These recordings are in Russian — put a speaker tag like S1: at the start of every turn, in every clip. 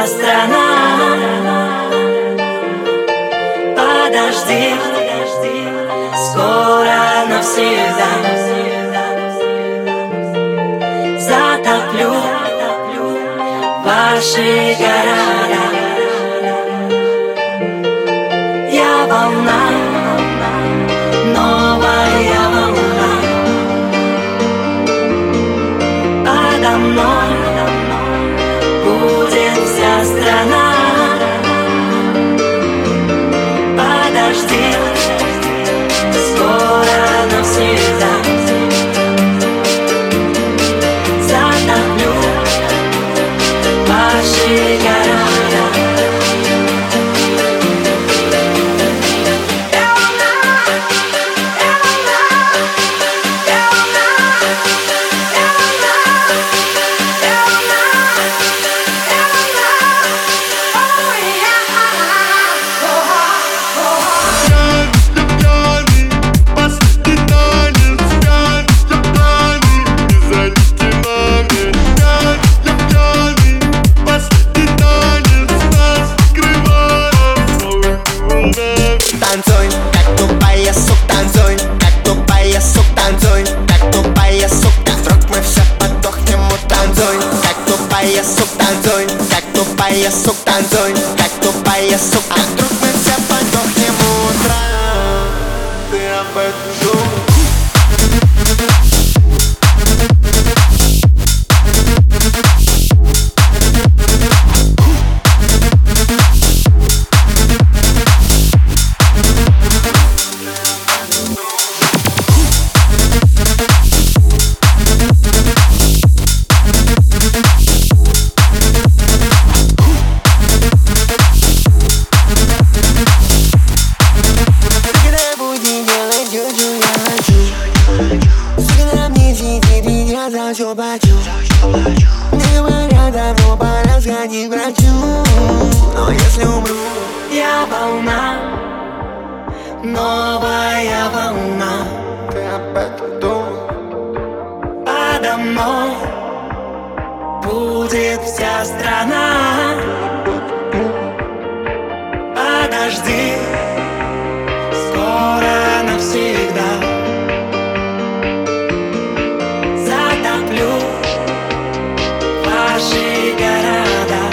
S1: вся страна. Подожди, скоро навсегда затоплю ваши города. Я волна, новая волна. Подо мной будет вся страна. Подожди, скоро навсегда затоплю ваши города.
S2: Танцуй, как тупая сука, танцуй, как тупая сука, танцуй, как тупая сука. Вдруг мы все подохнем, танцуй, как тупая сука, танцуй, как тупая сука, танцуй, как тупая сука. Вдруг мы все подохнем утром, ты об этом думай.
S3: Все плачу, не говоря давно, пора сходить к врачу. Но если умру,
S1: Я волна, новая волна.
S2: Ты об этом думай.
S1: Подо мной будет вся страна. Подожди, скоро навсегда затоплю ваши города.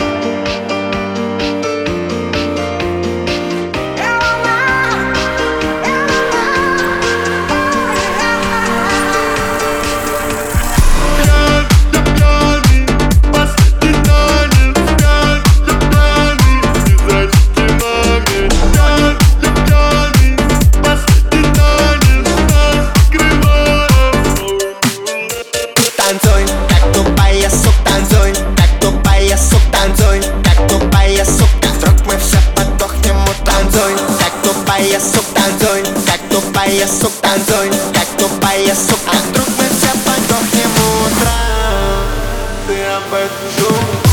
S2: Танцуй, как тупая сука, танцуй, как тупая сука, танцуй, как тупая сука. Вдруг мы все подохнем, танцуй, как тупая сука, танцуй, как тупая сука, танцуй, как тупая сука. Вдруг мы все подохнем утром, ты об этом думай.